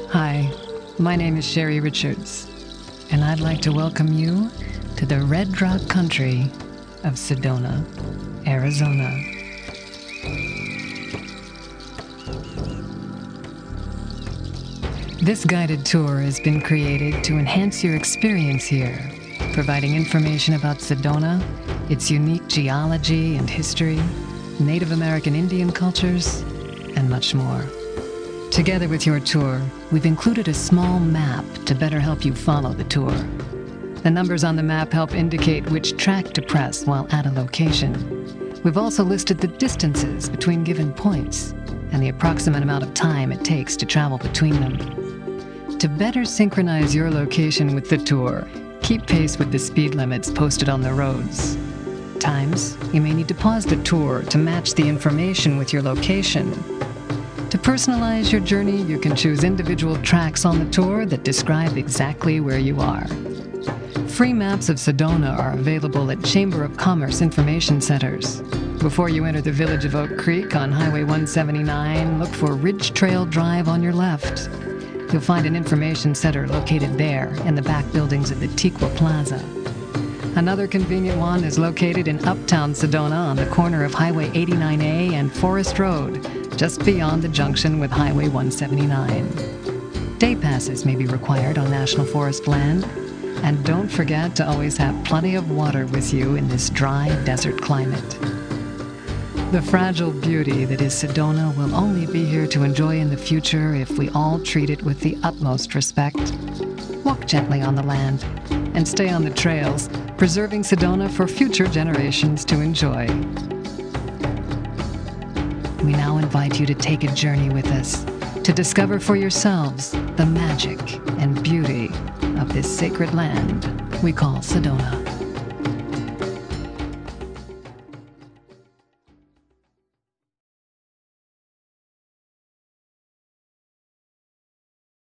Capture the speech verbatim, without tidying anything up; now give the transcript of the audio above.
Hi, my name is Sherry Richards, and I'd like to welcome you to the Red Rock country of Sedona, Arizona. This guided tour has been created to enhance your experience here, providing information about Sedona, its unique geology and history, Native American Indian cultures, and much more. Together with your tour, we've included a small map to better help you follow the tour. The numbers on the map help indicate which track to press while at a location. We've also listed the distances between given points and the approximate amount of time it takes to travel between them. To better synchronize your location with the tour, keep pace with the speed limits posted on the roads. Times, you may need to pause the tour to match the information with your location. To personalize your journey, you can choose individual tracks on the tour that describe exactly where you are. Free maps of Sedona are available at Chamber of Commerce information centers. Before you enter the village of Oak Creek on Highway one seventy-nine, look for Ridge Trail Drive on your left. You'll find an information center located there in the back buildings of the Tequa Plaza. Another convenient one is located in Uptown Sedona on the corner of Highway eighty-nine A and Forest Road, just beyond the junction with Highway one seventy-nine. Day passes may be required on National Forest land, and don't forget to always have plenty of water with you in this dry desert climate. The fragile beauty that is Sedona will only be here to enjoy in the future if we all treat it with the utmost respect. Walk gently on the land and stay on the trails, preserving Sedona for future generations to enjoy. We now invite you to take a journey with us to discover for yourselves the magic and beauty of this sacred land we call Sedona.